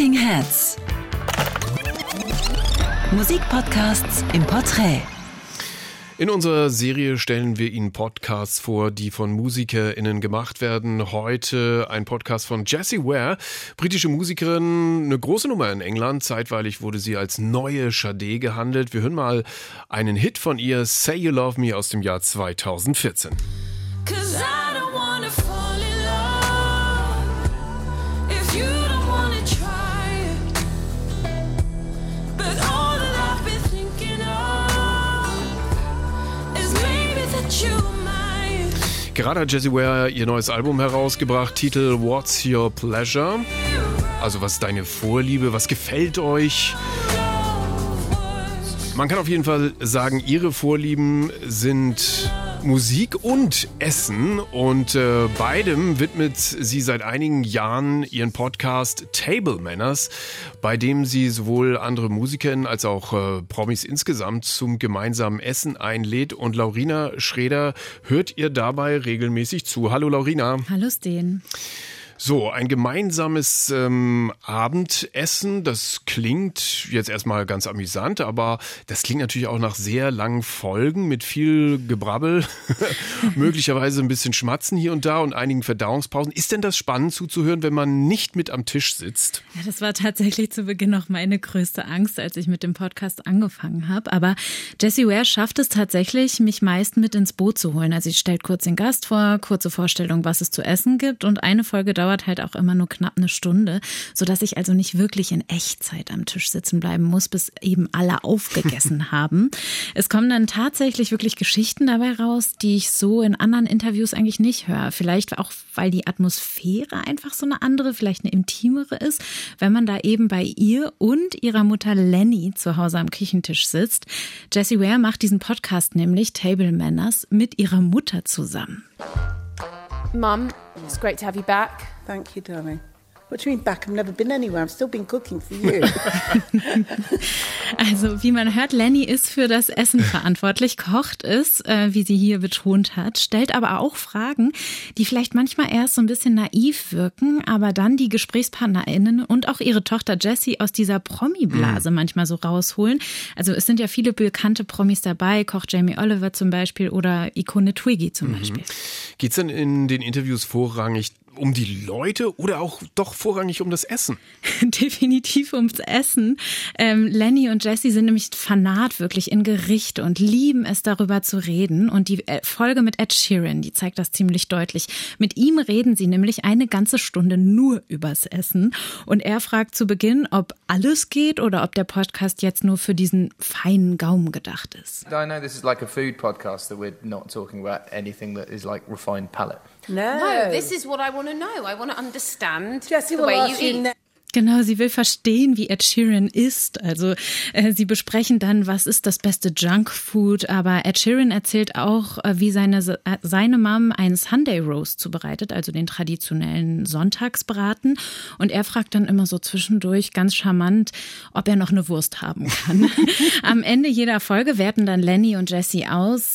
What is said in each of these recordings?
Talking Heads. Musikpodcasts im Porträt. In unserer Serie stellen wir Ihnen Podcasts vor, die von MusikerInnen gemacht werden. Heute ein Podcast von Jessie Ware, britische Musikerin, eine große Nummer in England. Zeitweilig wurde sie als neue Sade gehandelt. Wir hören mal einen Hit von ihr, Say You Love Me, aus dem Jahr 2014. Gerade hat Jessie Ware ihr neues Album herausgebracht, Titel What's Your Pleasure? Also was ist deine Vorliebe, was gefällt euch? Man kann auf jeden Fall sagen, ihre Vorlieben sind Musik und Essen und beidem widmet sie seit einigen Jahren ihren Podcast Table Manners, bei dem sie sowohl andere MusikerInnen als auch Promis insgesamt zum gemeinsamen Essen einlädt. Und Laurina Schreder hört ihr dabei regelmäßig zu. Hallo Laurina. Hallo Sten. So, ein gemeinsames Abendessen, das klingt jetzt erstmal ganz amüsant, aber das klingt natürlich auch nach sehr langen Folgen mit viel Gebrabbel, möglicherweise ein bisschen Schmatzen hier und da und einigen Verdauungspausen. Ist denn das spannend zuzuhören, wenn man nicht mit am Tisch sitzt? Ja, das war tatsächlich zu Beginn noch meine größte Angst, als ich mit dem Podcast angefangen habe. Aber Jessie Ware schafft es tatsächlich, mich meist mit ins Boot zu holen. Also sie stellt kurz den Gast vor, kurze Vorstellung, was es zu essen gibt, und eine Folge dauert halt auch immer nur knapp eine Stunde, sodass ich also nicht wirklich in Echtzeit am Tisch sitzen bleiben muss, bis eben alle aufgegessen haben. Es kommen dann tatsächlich wirklich Geschichten dabei raus, die ich so in anderen Interviews eigentlich nicht höre. Vielleicht auch, weil die Atmosphäre einfach so eine andere, vielleicht eine intimere ist, wenn man da eben bei ihr und ihrer Mutter Lenny zu Hause am Küchentisch sitzt. Jessie Ware macht diesen Podcast nämlich, Table Manners, mit ihrer Mutter zusammen. Mum, it's great to have you back. Thank you, darling. What do you mean back? I've never been anywhere. I've still been cooking for you. Also, wie man hört, Lenny ist für das Essen verantwortlich, kocht es, wie sie hier betont hat, stellt aber auch Fragen, die vielleicht manchmal erst so ein bisschen naiv wirken, aber dann die GesprächspartnerInnen und auch ihre Tochter Jessie aus dieser Promi-Blase manchmal so rausholen. Also es sind ja viele bekannte Promis dabei, Koch Jamie Oliver zum Beispiel oder Ikone Twiggy zum Beispiel. Geht's denn in den Interviews vorrangig um die Leute oder auch doch vorrangig um das Essen? Definitiv ums Essen. Lenny und Jessie sind nämlich Fanat wirklich in Gerichte und lieben es, darüber zu reden. Und die Folge mit Ed Sheeran, die zeigt das ziemlich deutlich. Mit ihm reden sie nämlich eine ganze Stunde nur übers Essen. Und er fragt zu Beginn, ob alles geht oder ob der Podcast jetzt nur für diesen feinen Gaumen gedacht ist. I know this is like a food podcast, that we're not talking about anything that is like refined palate. No, this is what I want to know. I want to understand Jessie the will way ask you you eat. Genau, sie will verstehen, wie Ed Sheeran isst. Also sie besprechen dann, was ist das beste Junkfood. Aber Ed Sheeran erzählt auch, wie seine Mom einen Sunday Roast zubereitet, also den traditionellen Sonntagsbraten. Und er fragt dann immer so zwischendurch ganz charmant, ob er noch eine Wurst haben kann. Am Ende jeder Folge werten dann Lenny und Jessie aus,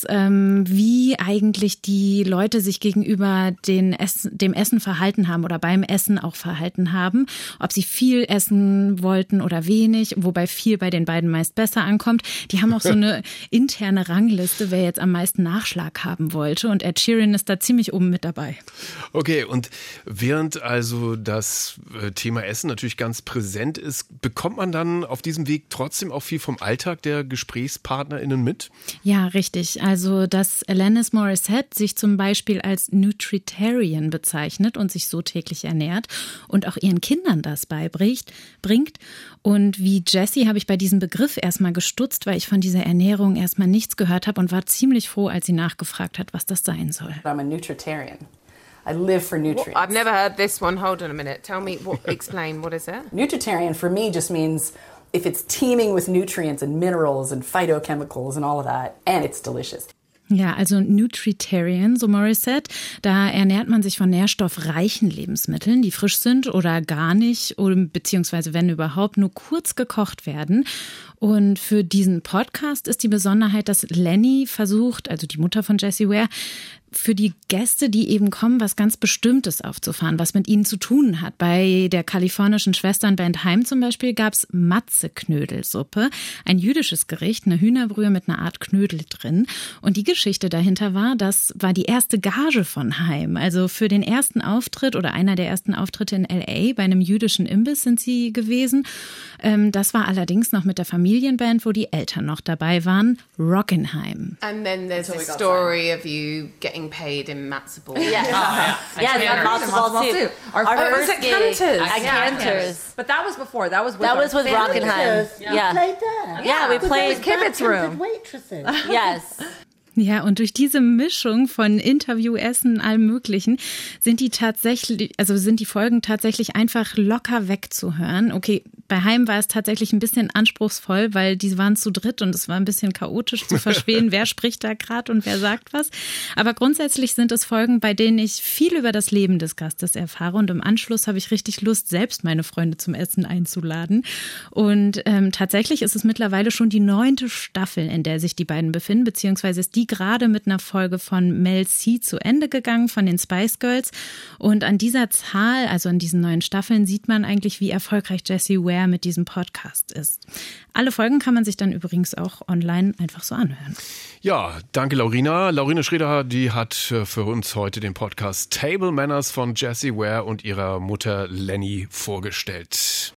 wie eigentlich die Leute sich gegenüber dem Essen verhalten haben oder beim Essen auch verhalten haben. Ob sie viel essen wollten oder wenig, wobei viel bei den beiden meist besser ankommt. Die haben auch so eine interne Rangliste, wer jetzt am meisten Nachschlag haben wollte. Und Ed Sheeran ist da ziemlich oben mit dabei. Okay, und während also das Thema Essen natürlich ganz präsent ist, bekommt man dann auf diesem Weg trotzdem auch viel vom Alltag der GesprächspartnerInnen mit? Ja, richtig. Also, dass Alanis Morissette sich zum Beispiel als Nutritarian bezeichnet und sich so täglich ernährt und auch ihren Kindern das beibringt. Und wie Jessie habe ich bei diesem Begriff erstmal gestutzt, weil ich von dieser Ernährung erstmal nichts gehört habe und war ziemlich froh, als sie nachgefragt hat, was das sein soll. I'm a nutritarian. I live for nutrients. I've never heard this one. Hold on a minute. Tell me, explain, what is it? Nutritarian for me just means if it's teeming with nutrients and minerals and phytochemicals and all of that, and it's delicious. Ja, also Nutritarian, so Morissette, da ernährt man sich von nährstoffreichen Lebensmitteln, die frisch sind oder gar nicht, beziehungsweise wenn überhaupt nur kurz gekocht werden. Und für diesen Podcast ist die Besonderheit, dass Lenny versucht, also die Mutter von Jessie Ware, für die Gäste, die eben kommen, was ganz Bestimmtes aufzufahren, was mit ihnen zu tun hat. Bei der kalifornischen Schwesternband Haim zum Beispiel gab es Matze-Knödelsuppe, ein jüdisches Gericht, eine Hühnerbrühe mit einer Art Knödel drin. Und die Geschichte dahinter war, das war die erste Gage von Haim. Also für den ersten Auftritt oder einer der ersten Auftritte in L.A. bei einem jüdischen Imbiss sind sie gewesen. Das war allerdings noch mit der Familienband, wo die Eltern noch dabei waren, Rockinheim. And then there's a story of you getting paid in matzo balls. Yeah, yeah, matzo balls too. Our first at gig Cantor's. at Cantor's. But that was before. That was with Rockinheim. Yeah. We played there. Yeah, we played Kibbutz Room. Waitresses. Yes. Ja, und durch diese Mischung von Interview, Essen, allem Möglichen sind die Folgen tatsächlich einfach locker wegzuhören. Okay, bei Haim war es tatsächlich ein bisschen anspruchsvoll, weil die waren zu dritt und es war ein bisschen chaotisch zu verstehen, wer spricht da gerade und wer sagt was. Aber grundsätzlich sind es Folgen, bei denen ich viel über das Leben des Gastes erfahre und im Anschluss habe ich richtig Lust, selbst meine Freunde zum Essen einzuladen. Und tatsächlich ist es mittlerweile schon die 9. Staffel, in der sich die beiden befinden, beziehungsweise ist die gerade mit einer Folge von Mel C zu Ende gegangen, von den Spice Girls. Und an dieser Zahl, also an diesen 9 Staffeln, sieht man eigentlich, wie erfolgreich Jessie Ware mit diesem Podcast ist. Alle Folgen kann man sich dann übrigens auch online einfach so anhören. Ja, danke Laurina. Laurina Schreder, die hat für uns heute den Podcast Table Manners von Jessie Ware und ihrer Mutter Lenny vorgestellt.